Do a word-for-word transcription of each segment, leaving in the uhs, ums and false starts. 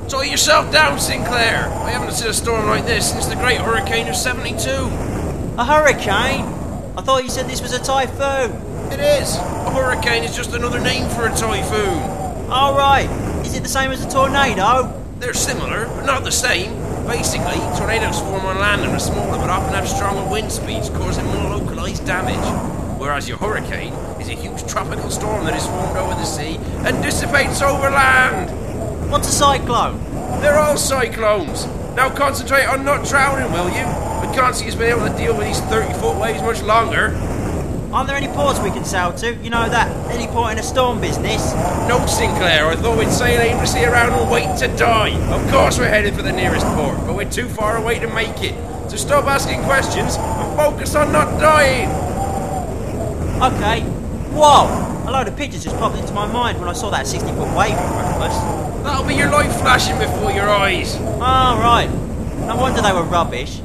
Tie yourself down, Sinclair. I haven't seen a storm like this since the Great Hurricane of seventy-two. A hurricane? I thought you said this was a typhoon. It is. A hurricane is just another name for a typhoon. All right. Is it the same as a tornado? They're similar, but not the same. Basically, tornadoes form on land and are smaller, but often have stronger wind speeds, causing more localized damage. Whereas your hurricane is a huge tropical storm that is formed over the sea and dissipates over land. What's a cyclone? They're all cyclones. Now concentrate on not drowning, will you? I can't see us being able to deal with these thirty-foot waves much longer. Aren't there any ports we can sail to? You know that, any port in a storm business? No, Sinclair, I thought we'd sail aimlessly around and wait to die. Of course we're headed for the nearest port, but we're too far away to make it. So stop asking questions and focus on not dying. Okay. Whoa! A load of pictures just popped into my mind when I saw that sixty-foot wave in front of us. That'll be your light flashing before your eyes. Ah, right. No wonder they were rubbish.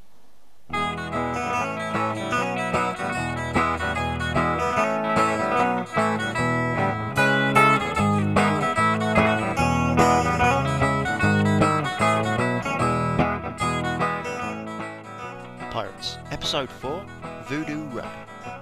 Pirates, Episode four, Voodoo Ray.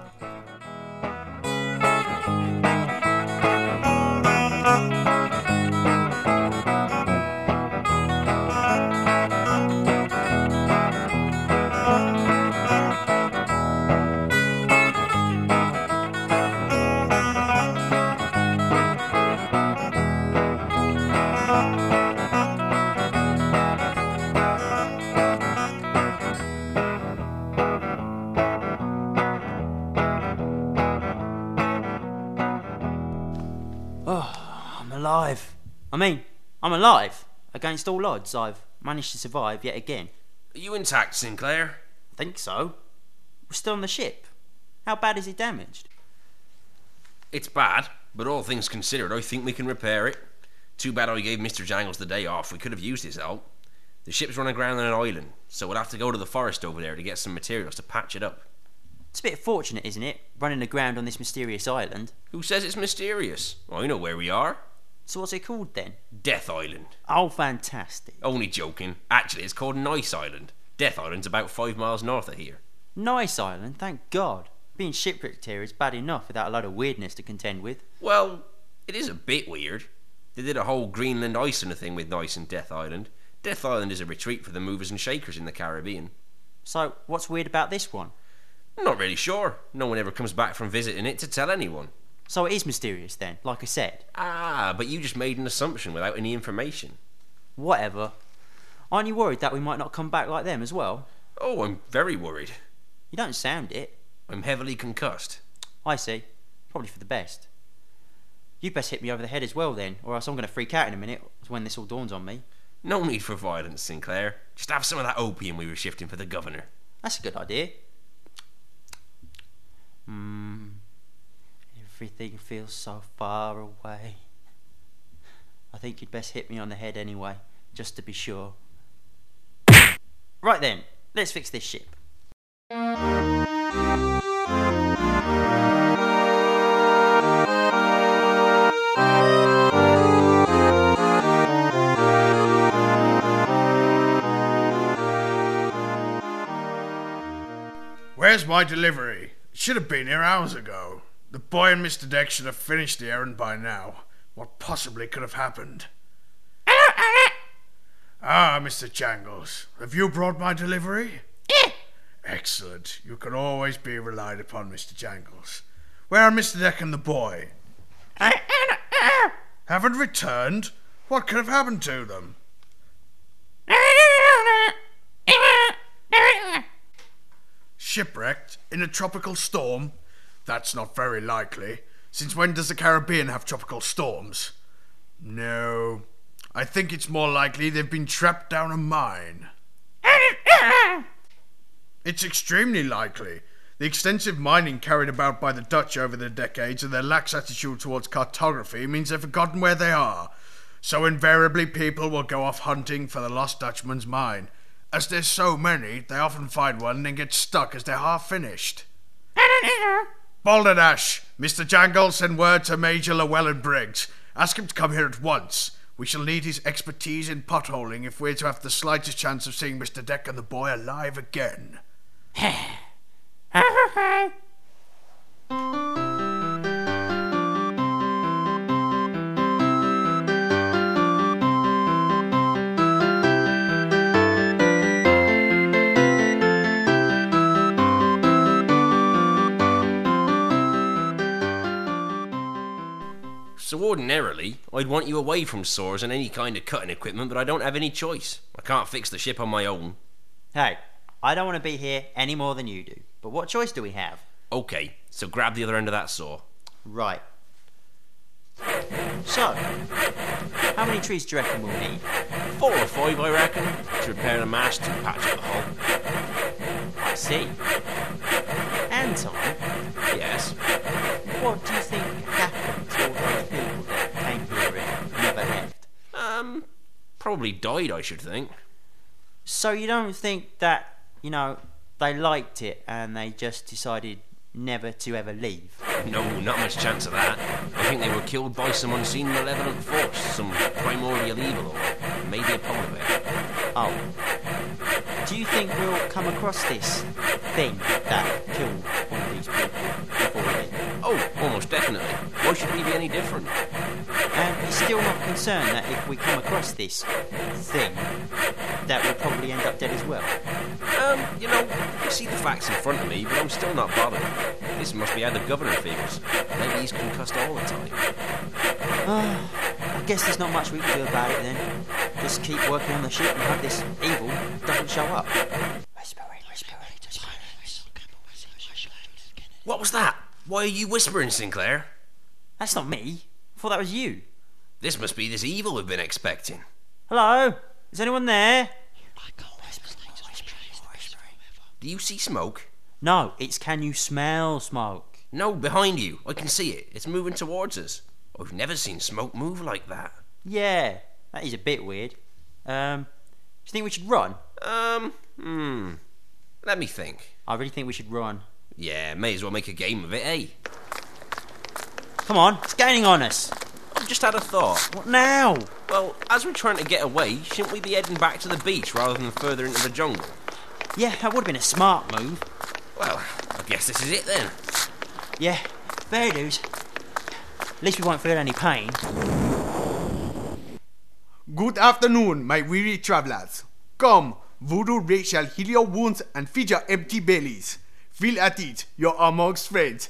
Alive. I mean, I'm alive. Against all odds, I've managed to survive yet again. Are you intact, Sinclair? I think so. We're still on the ship. How bad is it damaged? It's bad, but all things considered, I think we can repair it. Too bad I gave Mister Jangles the day off. We could have used his help. The ship's run aground on an island, so we'll have to go to the forest over there to get some materials to patch it up. It's a bit fortunate, isn't it, running aground on this mysterious island? Who says it's mysterious? I know where we are. So what's it called then? Death Island. Oh, fantastic. Only joking. Actually, it's called Nice Island. Death Island's about five miles north of here. Nice Island, thank God. Being shipwrecked here is bad enough without a lot of weirdness to contend with. Well, it is a bit weird. They did a whole Greenland Iceland thing with Nice and Death Island. Death Island is a retreat for the movers and shakers in the Caribbean. So, what's weird about this one? Not really sure. No one ever comes back from visiting it to tell anyone. So it is mysterious then, like I said. Ah, but you just made an assumption without any information. Whatever. Aren't you worried that we might not come back like them as well? Oh, I'm very worried. You don't sound it. I'm heavily concussed. I see. Probably for the best. You best hit me over the head as well then, or else I'm going to freak out in a minute when this all dawns on me. No need for violence, Sinclair. Just have some of that opium we were shifting for the governor. That's a good idea. Hmm... Everything feels so far away. I think you'd best hit me on the head anyway, just to be sure. Right then, let's fix this ship. Where's my delivery? It should have been here hours ago. The boy and Mister Deck should have finished the errand by now. What possibly could have happened? Ah, Mister Jangles, have you brought my delivery? Excellent. You can always be relied upon, Mister Jangles. Where are Mister Deck and the boy? Haven't returned? What could have happened to them? Shipwrecked in a tropical storm? That's not very likely. Since when does the Caribbean have tropical storms? No. I think it's more likely they've been trapped down a mine. It's extremely likely. The extensive mining carried about by the Dutch over the decades and their lax attitude towards cartography means they've forgotten where they are. So invariably people will go off hunting for the lost Dutchman's mine. As there's so many, they often find one and then get stuck as they're half finished. Balderdash, Mister Jangles, send word to Major Llewellyn Briggs. Ask him to come here at once. We shall need his expertise in potholing if we're to have the slightest chance of seeing Mister Deck and the boy alive again. So ordinarily, I'd want you away from saws and any kind of cutting equipment, but I don't have any choice. I can't fix the ship on my own. Hey, I don't want to be here any more than you do. But what choice do we have? Okay, so grab the other end of that saw. Right. So, how many trees do you reckon we'll need? Four or five, I reckon, to repair the mast and patch up the hull. I see. Anton, Yes. what do you think happened to all those people that came here and never left? Um, probably died, I should think. So you don't think that, you know, they liked it and they just decided never to ever leave? No, not much chance of that. I think they were killed by some unseen malevolent force, some primordial evil, or maybe a polar bear. Oh. Do you think we'll come across this thing that killed all these people before we leave? Oh, almost definitely. Why should we be any different? And you're still not concerned that if we come across this thing, that we'll probably end up dead as well? Um, you know, I see the facts in front of me, but I'm still not bothered. This must be how the governor feels. Maybe he's concussed all the time. Uh, I guess there's not much we can do about it then. Just keep working on the ship and hope this evil doesn't show up. Whispering, whispering, whispering. What was that? Why are you whispering, Sinclair? That's not me. I thought that was you. This must be this evil we've been expecting. Hello? Is anyone there? Do you see smoke? No, it's can you smell smoke? No, behind you. I can see it. It's moving towards us. I've never seen smoke move like that. Yeah, that is a bit weird. Um, do you think we should run? Um, hmm. Let me think. I really think we should run. Yeah, may as well make a game of it, eh? Come on, it's gaining on us. I've just had a thought. What now? Well, as we're trying to get away, shouldn't we be heading back to the beach rather than further into the jungle? Yeah, that would have been a smart move. Well, I guess this is it then. Yeah, fair dues. At least we won't feel any pain. Good afternoon, my weary travellers. Come, Voodoo Ray shall heal your wounds and feed your empty bellies. Feel at it, you're amongst friends.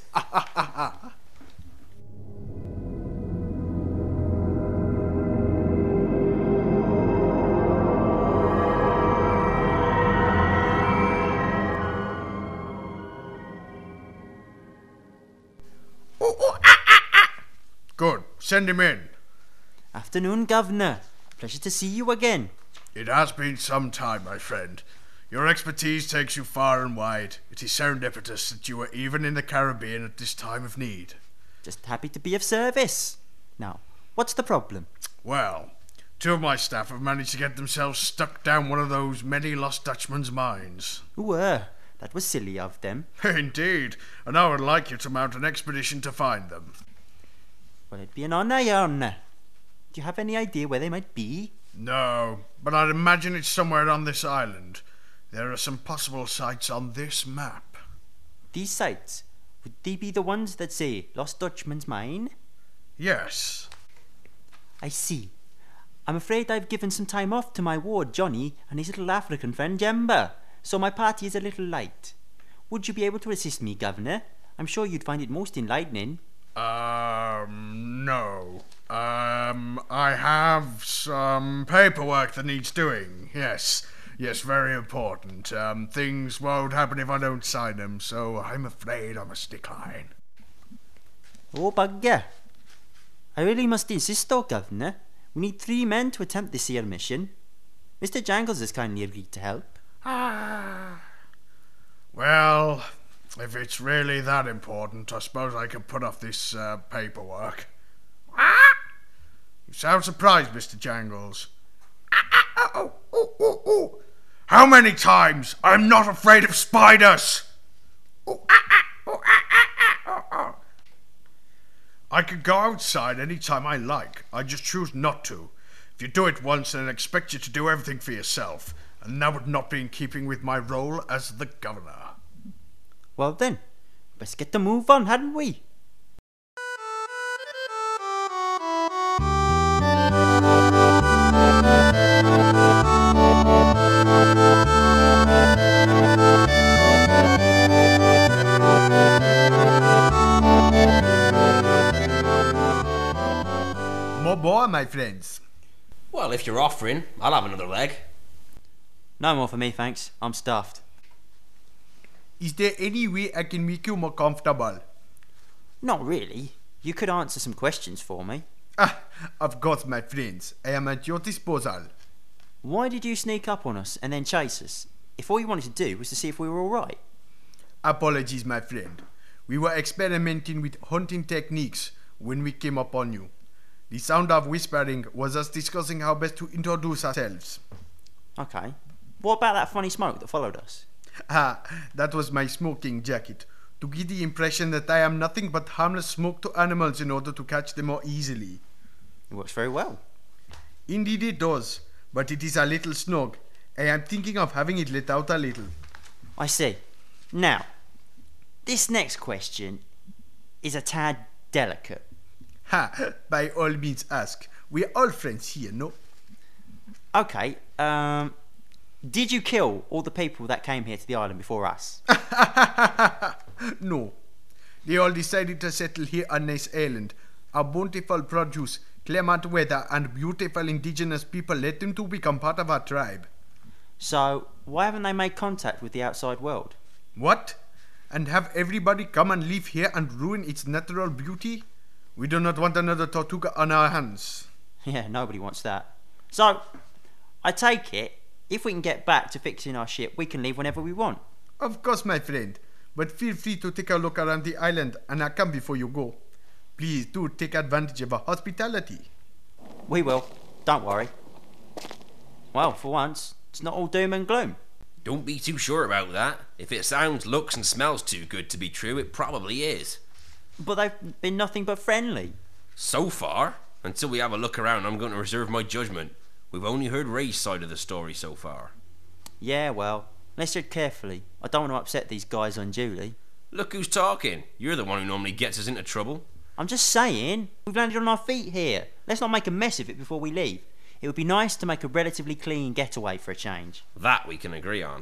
Good, send him in. Afternoon, Governor. Pleasure to see you again. It has been some time, my friend. Your expertise takes you far and wide. It is serendipitous that you are even in the Caribbean at this time of need. Just happy to be of service. Now, what's the problem? Well, two of my staff have managed to get themselves stuck down one of those many lost Dutchman's mines. Ooh, uh, that was silly of them. Indeed, and I would like you to mount an expedition to find them. Well, it'd be an honour, your honour. Do you have any idea where they might be? No, but I'd imagine it's somewhere on this island. There are some possible sites on this map. These sites, would they be the ones that say Lost Dutchman's Mine? Yes. I see. I'm afraid I've given some time off to my ward Johnny and his little African friend Jemba, so my party is a little light. Would you be able to assist me, Governor? I'm sure you'd find it most enlightening. Um, no. Um, I have some paperwork that needs doing. Yes, yes, very important. Um, things won't happen if I don't sign them, so I'm afraid I must decline. Oh, bugger. I really must insist, though, Governor. We need three men to attempt this here mission. Mister Jangles has kindly agreed to help. Ah. Well, if it's really that important, I suppose I can put off this uh, paperwork. Ah! You sound surprised, Mister Jangles. Ah, ah, oh, oh, oh, oh. How many times? I'm not afraid of spiders. Oh, ah, ah, oh, ah, ah, ah, oh, oh. I could go outside any time I like. I just choose not to. If you do it once, then I expect you to do everything for yourself, and that would not be in keeping with my role as the governor. Well then, let's get the move on, hadn't we? More boy, my friends. Well, if you're offering, I'll have another leg. No more for me, thanks. I'm stuffed. Is there any way I can make you more comfortable? Not really. You could answer some questions for me. Ah, of course, my friends. I am at your disposal. Why did you sneak up on us and then chase us, if all you wanted to do was to see if we were alright? Apologies, my friend. We were experimenting with hunting techniques when we came upon you. The sound of whispering was us discussing how best to introduce ourselves. Okay. What about that funny smoke that followed us? Ah, that was my smoking jacket, to give the impression that I am nothing but harmless smoke to animals in order to catch them more easily. It works very well. Indeed it does, but it is a little snug. I am thinking of having it let out a little. I see. Now, this next question is a tad delicate. Ha, by all means ask. We are all friends here, no? Okay, um... did you kill all the people that came here to the island before us? No. They all decided to settle here on this island. Our bountiful produce, clement weather, and beautiful indigenous people led them to become part of our tribe. So, why haven't they made contact with the outside world? What? And have everybody come and live here and ruin its natural beauty? We do not want another Tortuga on our hands. Yeah, nobody wants that. So, I take it, if we can get back to fixing our ship, we can leave whenever we want. Of course, my friend. But feel free to take a look around the island and I'll come before you go. Please do take advantage of our hospitality. We will. Don't worry. Well, for once, it's not all doom and gloom. Don't be too sure about that. If it sounds, looks and smells too good to be true, it probably is. But they've been nothing but friendly. So far, until we have a look around, I'm going to reserve my judgment. We've only heard Ray's side of the story so far. Yeah, well, let's tread carefully. I don't want to upset these guys unduly. Look who's talking. You're the one who normally gets us into trouble. I'm just saying, we've landed on our feet here. Let's not make a mess of it before we leave. It would be nice to make a relatively clean getaway for a change. That we can agree on.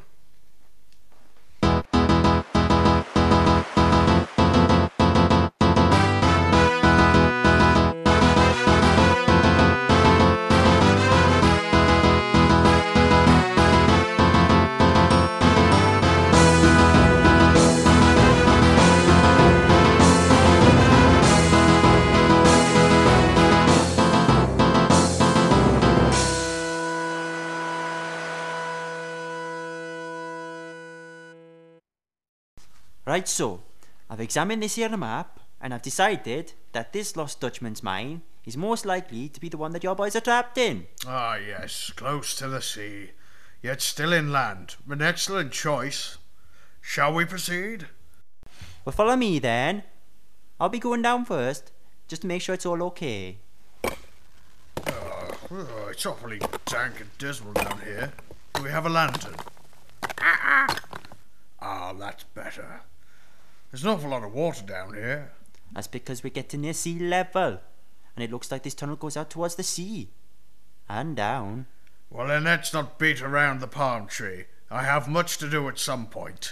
Right, so, I've examined this here map, and I've decided that this Lost Dutchman's mine is most likely to be the one that your boys are trapped in. Ah, yes, close to the sea, yet still inland. An excellent choice. Shall we proceed? Well, follow me then. I'll be going down first, just to make sure it's all okay. Uh, oh, it's awfully dank and dismal down here. Do we have a lantern? Ah, ah, that's better. There's an awful lot of water down here. That's because we're getting near sea level, and it looks like this tunnel goes out towards the sea. And down. Well, then let's not beat around the palm tree. I have much to do at some point.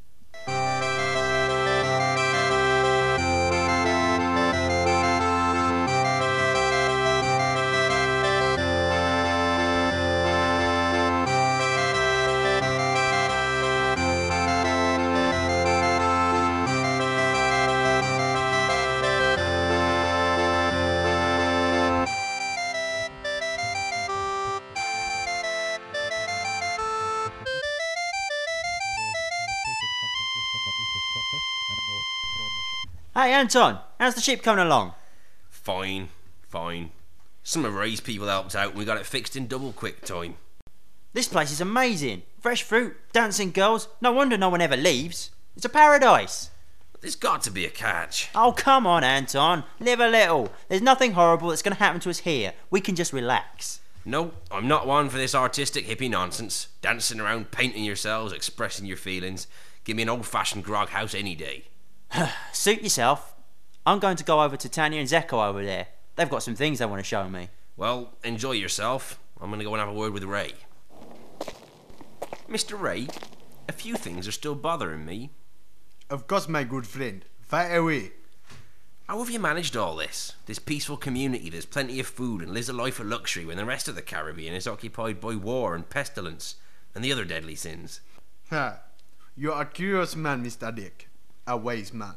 Hey Anton, how's the ship coming along? Fine, fine. Some of Ray's people helped out and we got it fixed in double quick time. This place is amazing. Fresh fruit, dancing girls. No wonder no one ever leaves. It's a paradise. But there's got to be a catch. Oh, come on, Anton. Live a little. There's nothing horrible that's going to happen to us here. We can just relax. No, I'm not one for this artistic hippie nonsense. Dancing around, painting yourselves, expressing your feelings. Give me an old-fashioned grog house any day. Suit yourself. I'm going to go over to Tanya and Zeko over there. They've got some things they want to show me. Well, enjoy yourself. I'm going to go and have a word with Ray. Mister Ray, a few things are still bothering me. Of course, my good friend. Fire away. How have you managed all this? This peaceful community, there's plenty of food and lives a life of luxury when the rest of the Caribbean is occupied by war and pestilence and the other deadly sins. Ha! You're a curious man, Mister Dick. A wise man.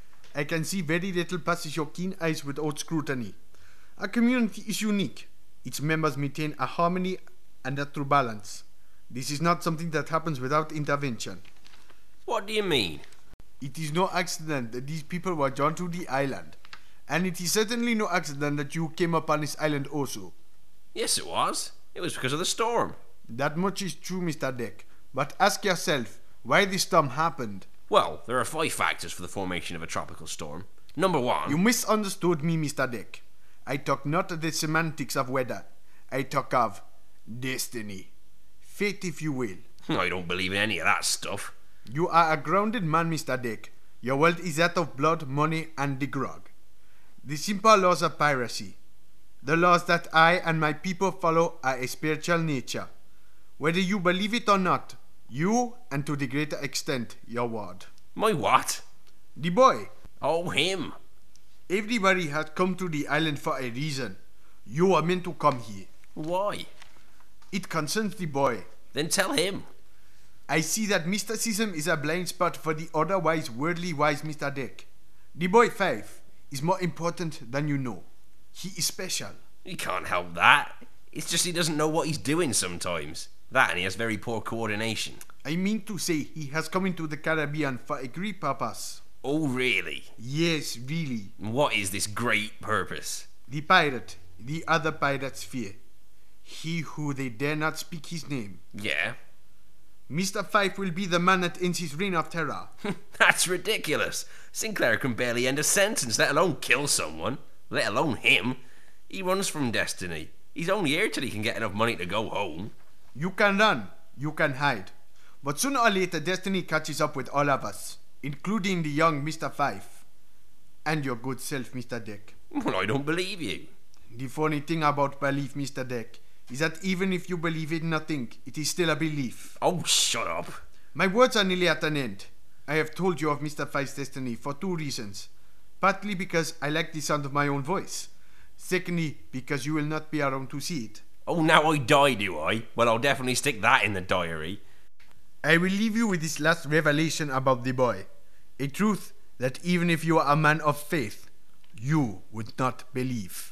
I can see very little passes your keen eyes without scrutiny. A community is unique. Its members maintain a harmony and a true balance. This is not something that happens without intervention. What do you mean? It is no accident that these people were drawn to the island. And it is certainly no accident that you came upon this island also. Yes, it was. It was because of the storm. That much is true, Mister Dick. But ask yourself why this storm happened. Well, there are five factors for the formation of a tropical storm. Number one... You misunderstood me, Mister Dick. I talk not of the semantics of weather. I talk of destiny. Fate, if you will. I don't believe in any of that stuff. You are a grounded man, Mister Dick. Your world is that of blood, money, and the grog. The simple laws of piracy. The laws that I and my people follow are a spiritual nature. Whether you believe it or not, you, and to the greater extent, your ward. My what? The boy. Oh, him. Everybody has come to the island for a reason. You are meant to come here. Why? It concerns the boy. Then tell him. I see that mysticism is a blind spot for the otherwise worldly wise Mister Dick. The boy Five is more important than you know. He is special. He can't help that. It's just he doesn't know what he's doing sometimes. That, and he has very poor coordination. I mean to say he has come into the Caribbean for a great purpose. Oh, really? Yes, really. What is this great purpose? The pirate, the other pirates fear. He who they dare not speak his name. Yeah? Mister Fife will be the man that ends his reign of terror. That's ridiculous. Sinclair can barely end a sentence, let alone kill someone. Let alone him. He runs from destiny. He's only here till he can get enough money to go home. You can run, you can hide. But sooner or later destiny catches up with all of us, including the young Mister Fife. And your good self, Mister Dick. Well, I don't believe you. The funny thing about belief, Mister Dick, is that even if you believe in nothing, it is still a belief. Oh, shut up. My words are nearly at an end. I have told you of Mister Fife's destiny for two reasons. Partly because I like the sound of my own voice. Secondly, because you will not be around to see it. Oh, now I die, do I? Well, I'll definitely stick that in the diary. I will leave you with this last revelation about the boy. A truth that even if you are a man of faith, you would not believe.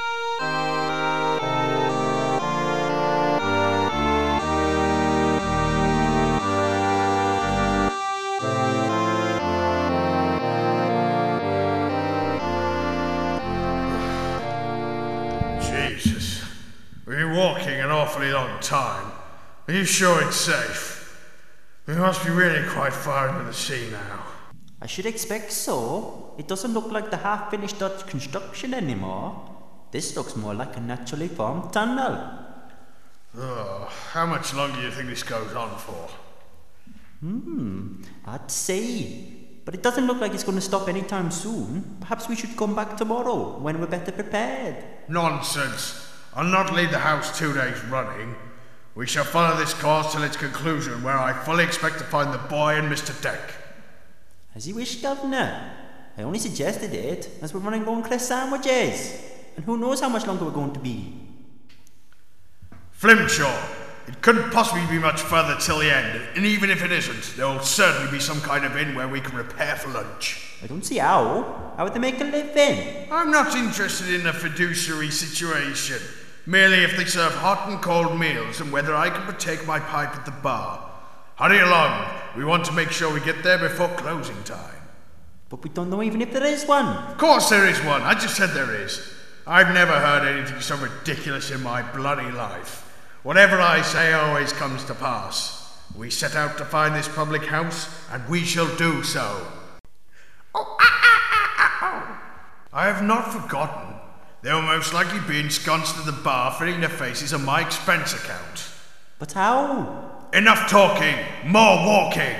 Jesus, we've been walking an awfully long time. Are you sure it's safe? We must be really quite far into the sea now. I should expect so. It doesn't look like the half-finished Dutch construction anymore. This looks more like a naturally formed tunnel. Oh, how much longer do you think this goes on for? Hmm, I'd say. But it doesn't look like it's going to stop anytime soon. Perhaps we should come back tomorrow, when we're better prepared. Nonsense. I'll not leave the house two days running. We shall follow this course till its conclusion, where I fully expect to find the boy and Mister Dick. As you wish, Governor. I only suggested it, as we're running low on crest sandwiches. And who knows how much longer we're going to be. Flimshaw, it couldn't possibly be much further till the end, and even if it isn't, there will certainly be some kind of inn where we can repair for lunch. I don't see how. How would they make a living? I'm not interested in a fiduciary situation, merely if they serve hot and cold meals and whether I can partake my pipe at the bar. Hurry along, we want to make sure we get there before closing time. But we don't know even if there is one. Of course there is one, I just said there is. I've never heard anything so ridiculous in my bloody life. Whatever I say always comes to pass. We set out to find this public house, and we shall do so. Oh, ah, ah, ah, ah, oh. I have not forgotten. They'll most likely be ensconced in the bar filling their faces on my expense account. But how? Enough talking! More walking!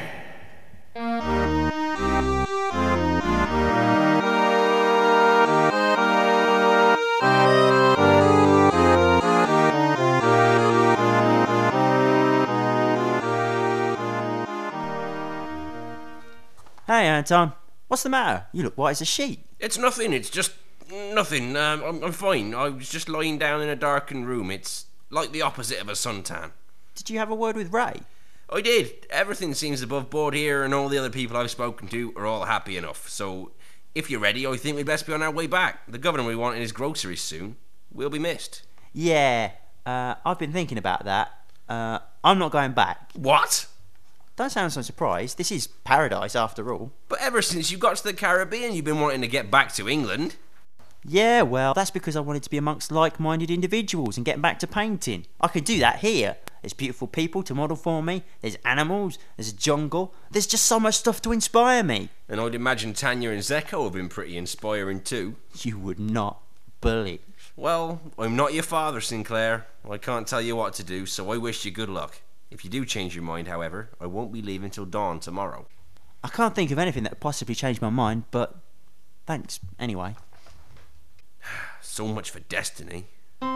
Hey, Anton. What's the matter? You look white as a sheet. It's nothing, it's just nothing. Um, I'm, I'm fine. I was just lying down in a darkened room. It's like the opposite of a suntan. Did you have a word with Ray? I did. Everything seems above board here, and all the other people I've spoken to are all happy enough. So, if you're ready, I think we'd best be on our way back. The governor will be wanting his groceries soon. We'll be missed. Yeah, uh, I've been thinking about that. Uh, I'm not going back. What? Don't sound so surprised. This is paradise after all. But ever since you got to the Caribbean, you've been wanting to get back to England. Yeah, well, that's because I wanted to be amongst like-minded individuals and get back to painting. I can do that here. There's beautiful people to model for me. There's animals. There's a jungle. There's just so much stuff to inspire me. And I'd imagine Tanya and Zeko have been pretty inspiring too. You would not believe. Well, I'm not your father, Sinclair. I can't tell you what to do, so I wish you good luck. If you do change your mind, however, I won't be leaving till dawn tomorrow. I can't think of anything that would possibly change my mind, but thanks anyway. So much for destiny.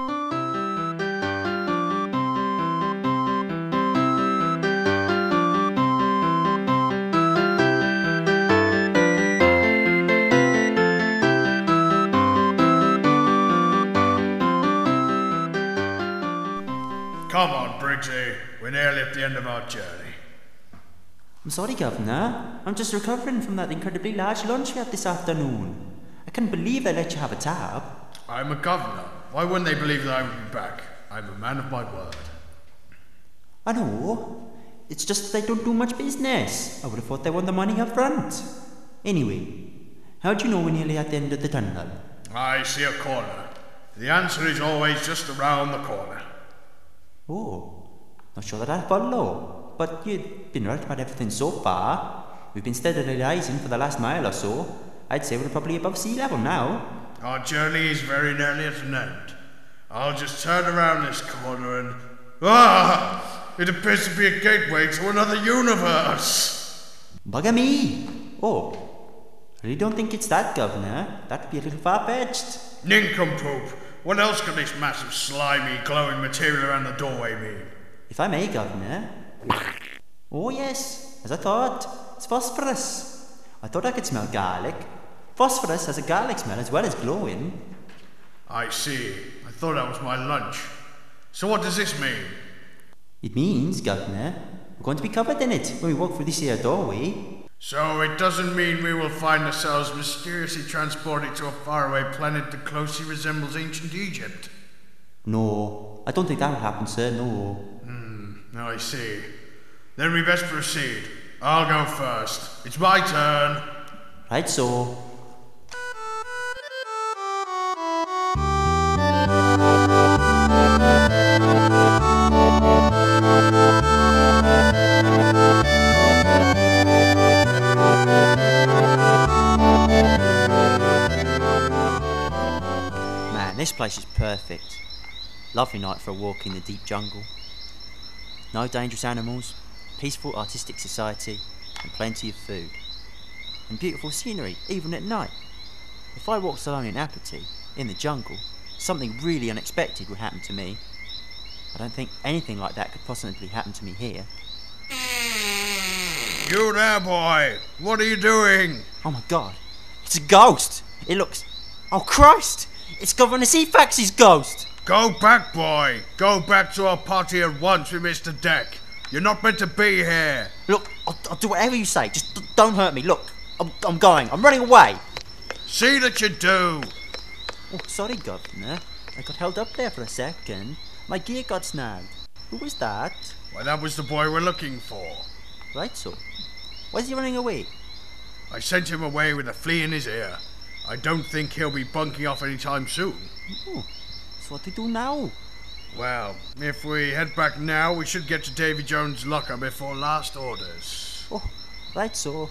Come on, Briggsy. We're nearly at the end of our journey. I'm sorry, Governor. I'm just recovering from that incredibly large lunch we had this afternoon. I can't believe they let you have a tab. I'm a governor. Why wouldn't they believe that I would be back? I'm a man of my word. I know. It's just that they don't do much business. I would have thought they want the money up front. Anyway, how do you know we're nearly at the end of the tunnel? I see a corner. The answer is always just around the corner. Oh, not sure that I follow. But you've been right about everything so far. We've been steadily rising for the last mile or so. I'd say we're probably above sea level now. Our journey is very nearly at an end. I'll just turn around this corner and... Ah! It appears to be a gateway to another universe! Bugger me! Oh, I really don't think it's that, Governor. That'd be a little far-fetched. Nincompoop! What else could this massive, slimy, glowing material around the doorway mean? If I may, Governor. Oh yes, as I thought. It's phosphorus. I thought I could smell garlic. Phosphorus has a garlic smell as well as glowing. I see. I thought that was my lunch. So what does this mean? It means, Governor, we're going to be covered in it when we walk through this here doorway. So it doesn't mean we will find ourselves mysteriously transported to a faraway planet that closely resembles ancient Egypt? No, I don't think that will happen, sir, no. Hmm, I see. Then we best proceed. I'll go first. It's my turn. Right so. Man, this place is perfect. Lovely night for a walk in the deep jungle. No dangerous animals, peaceful artistic society, and plenty of food. And beautiful scenery, even at night. If I walked alone in Apathy, in the jungle, something really unexpected would happen to me. I don't think anything like that could possibly happen to me here. You there, boy! What are you doing? Oh my god, it's a ghost! It looks... Oh Christ! It's Governor Ceefax's ghost! Go back, boy! Go back to our party at once with Mister Deck. You're not meant to be here. Look, I'll, I'll do whatever you say, just d- don't hurt me. Look, I'm, I'm going, I'm running away. See that you do. Oh, sorry, Governor. I got held up there for a second. My gear got snagged. Who was that? Well, that was the boy we're looking for. Right so. Why is he running away? I sent him away with a flea in his ear. I don't think he'll be bunking off anytime soon. Oh, so what do we do now? Well, if we head back now, we should get to Davy Jones' locker before last orders. Oh, right so.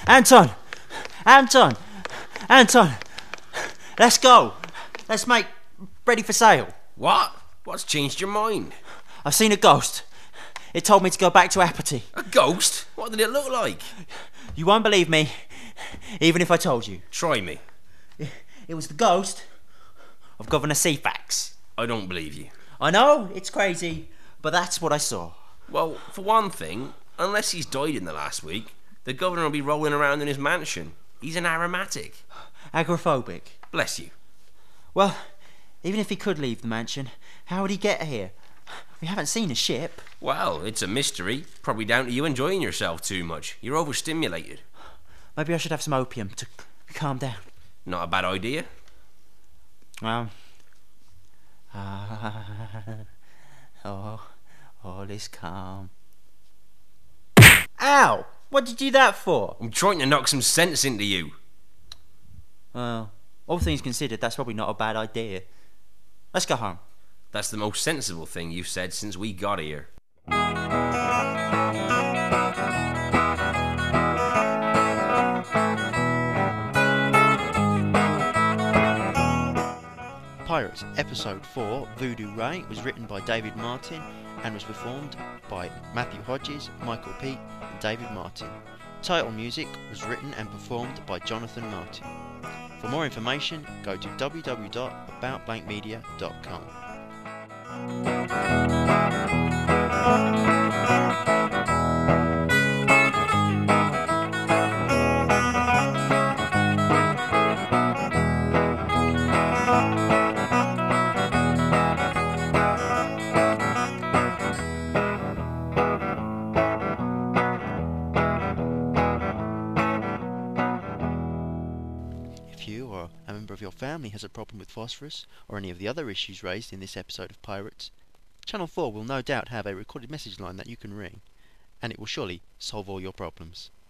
Anton! Anton! Anton! Let's go! Let's make ready for sail. What? What's changed your mind? I've seen a ghost. It told me to go back to Apathy. A ghost? What did it look like? You won't believe me, even if I told you. Try me. It was the ghost of Governor Ceefax. I don't believe you. I know, it's crazy, but that's what I saw. Well, for one thing, unless he's died in the last week, the governor will be rolling around in his mansion. He's an aromatic. Agoraphobic. Bless you. Well, even if he could leave the mansion, how would he get here? We haven't seen a ship. Well, it's a mystery. Probably down to you enjoying yourself too much. You're overstimulated. Maybe I should have some opium to calm down. Not a bad idea. Well, ah, oh, all is calm. Ow! What did you do that for? I'm trying to knock some sense into you. Well, all things considered, that's probably not a bad idea. Let's go home. That's the most sensible thing you've said since we got here. Pirates Episode four, Voodoo Ray, was written by David Martin and was performed by Matthew Hodges, Michael Peet and David Martin. Title music was written and performed by Jonathan Martin. For more information, go to w w w dot about blank media dot com. If you or a member of your family has a problem with phosphorus or any of the other issues raised in this episode of Pirates, Channel four will no doubt have a recorded message line that you can ring, and it will surely solve all your problems.